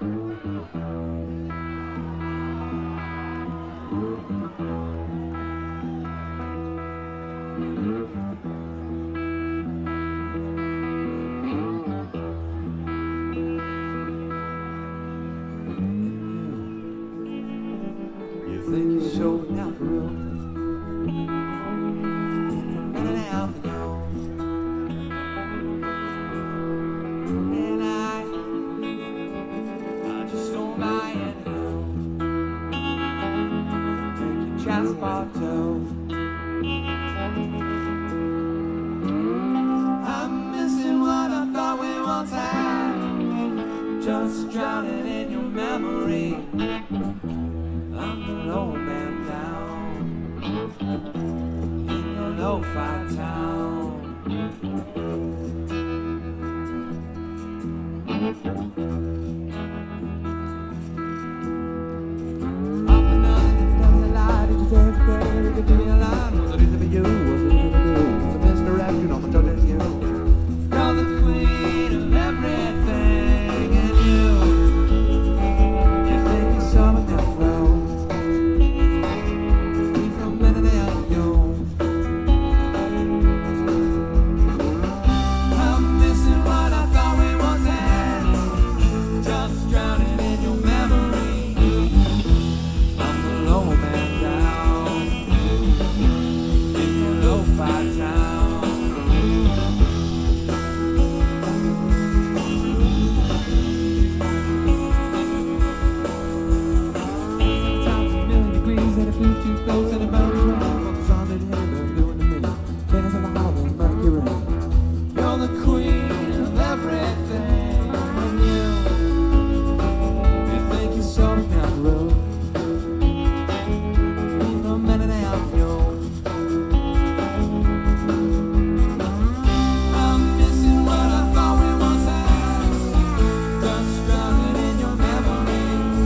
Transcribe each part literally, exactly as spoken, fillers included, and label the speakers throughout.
Speaker 1: Think you showed me out for real. And it ain't for you. And I, I just don't buy it. Take your chance, Barto. I'm missing what I thought we once had. Just drowning in your memory. I'm the low man down in your lo-fi town. Up and down, tell me the lie. Did you say it's okay? Did you give me a line? Was it easy for you? Was it easy for you? Was it misdirection? I'm judging you. You're the queen of everything, and you, you think you're something else. Too close and the boundaries wrong. Focus on it here, they're doing the minute. Venus and the Hollow, Mercury. You're the queen of everything, and you, you think you're so down the road. Even a minute out, yo. I'm missing what I thought we once had. Just drowning in your memory.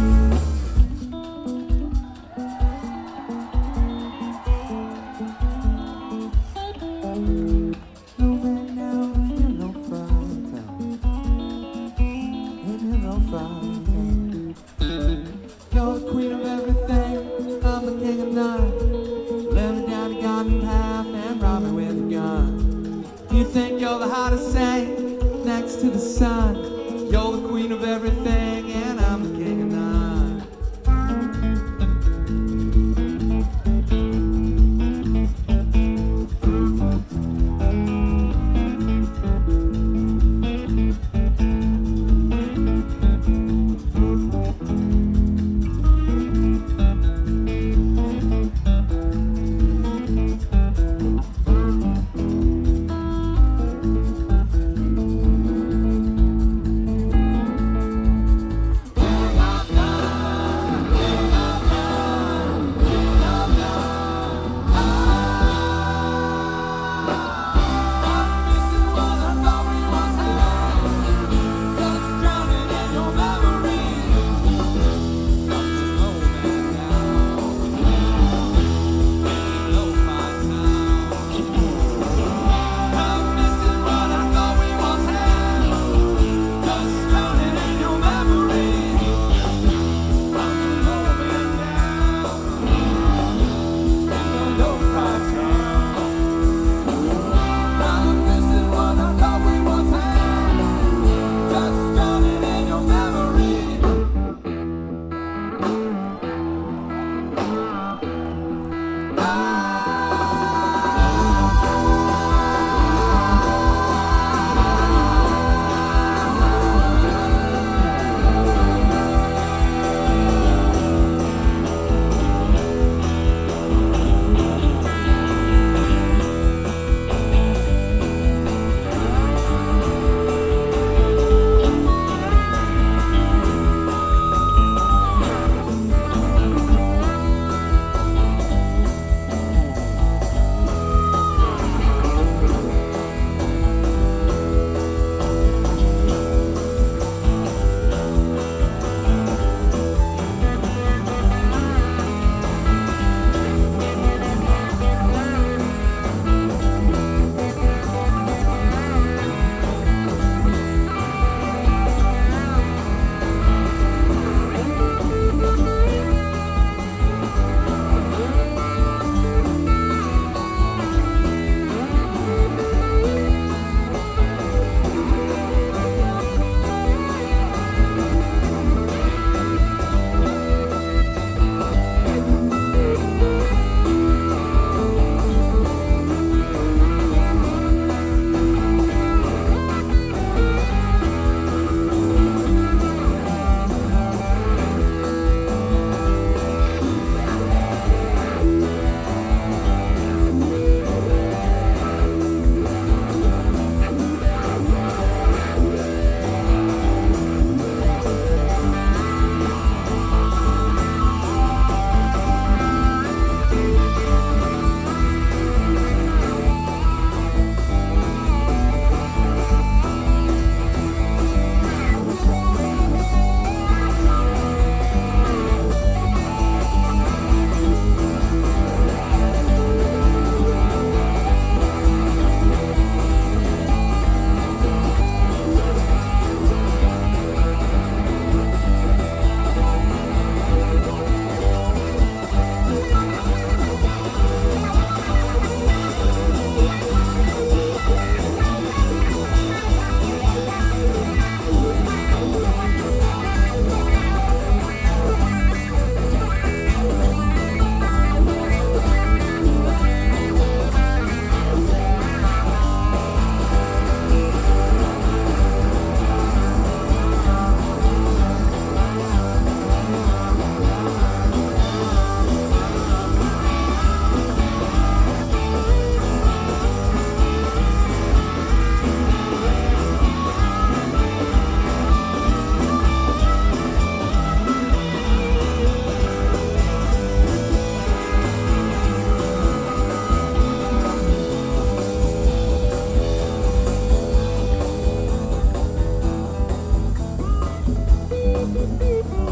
Speaker 1: No man now in no fine town. In no fine town. You're the queen of everything. I'm the king of none. Let me down the garden path and rob me with a gun. You think you're the hottest thing next to the sun. You're the queen of everything, and I'm the king of none. Thank